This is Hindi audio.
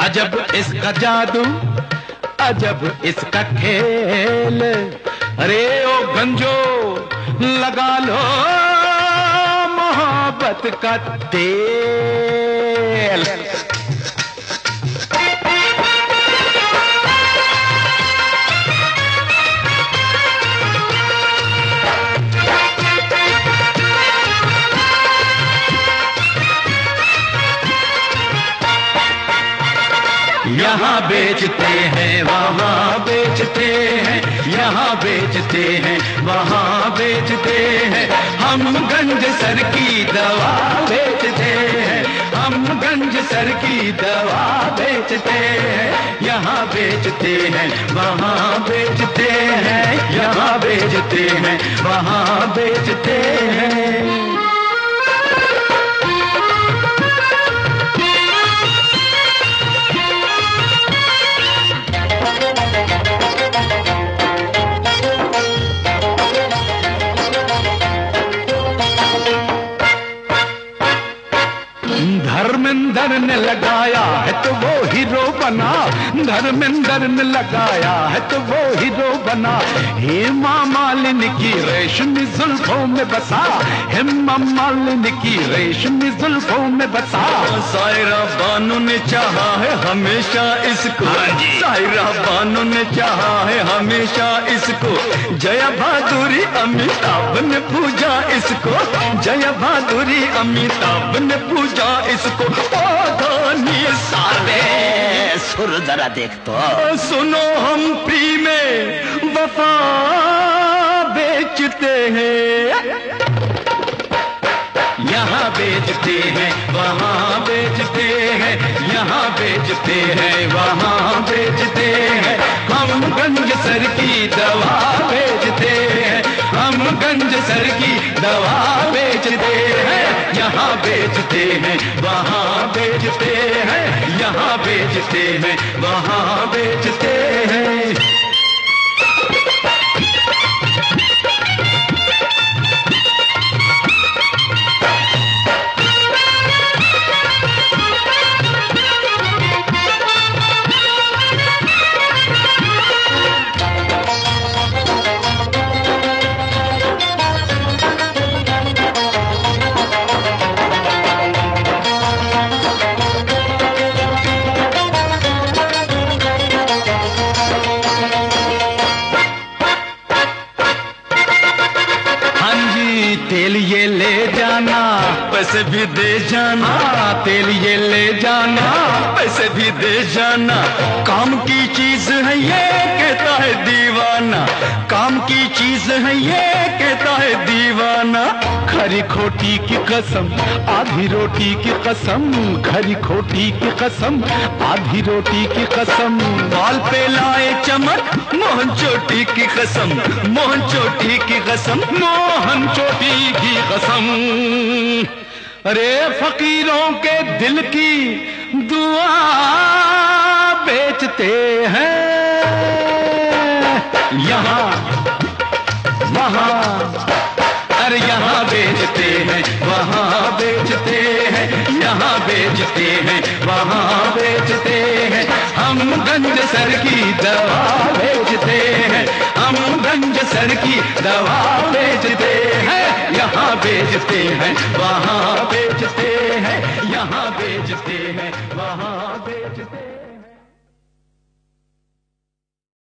अजब इसका जादू, अजब इसका खेल। अरे ओ गंजो लगा लो मोहब्बत का तेल। यहाँ बेचते हैं वहाँ बेचते हैं, यहाँ बेचते हैं वहाँ बेचते हैं। हम गंज सर की दवा बेचते हैं, हम गंज सर की दवा बेचते हैं। यहाँ बेचते हैं वहाँ बेचते हैं, यहाँ बेचते हैं वहाँ बेचते हैं। धर्मेंद्र ने लगाया है तो वो हीरो बना, धर्मेंद्र ने लगाया है तो वो हीरो बना। हेमा मालिनी की रेशमी जुल्फों में बसा, हेमा मालिनी की रेशमी जुल्फों में बसा। सायरा बानो ने चाहा है हमेशा इसको, सायरा बानो ने चाहा है हमेशा इसको। जया बहादुरी अमिताभ ने पूजा इसको, जया बहादुरी अमिताभ ने पूजा इसको। ओ धोनी साले सुर जरा देख तो सुनो, हम फ्री में वफा बेचते हैं। यहाँ बेचते हैं वहाँ बेचते हैं, यहाँ बेचते हैं वहाँ बेचते हैं। हम गंज सर की दवा बेचते हैं, हम गंज सर की दवा बेचते हैं। यहाँ बेचते हैं वहाँ बेचते हैं, यहाँ बेचते हैं वहाँ बेचते हैं। तेल ये ले जाना पैसे भी दे जाना, तेल ये ले जाना पैसे भी दे जाना। काम की चीज है ये कहता है दीवाना, काम की चीज है ये कहता है दीवाना। खरी खोटी की कसम आधी रोटी की कसम, खरी खोटी की कसम आधी रोटी की कसम। बाल पे लाए चमक मोहन चोटी की कसम, मोहन चोटी की कसम, मोहन चोटी की कसम। अरे फकीरों के दिल की दुआ बेचते हैं। यहाँ वहाँ, अरे यहाँ बेचते हैं वहाँ बेचते हैं, यहाँ बेचते हैं वहाँ बेचते हैं। हम गंज सर की दवा बेचते हैं, हम गंज सर की दवा बेचते हैं। यहाँ बेचते हैं वहाँ बेचते हैं, यहाँ बेचते हैं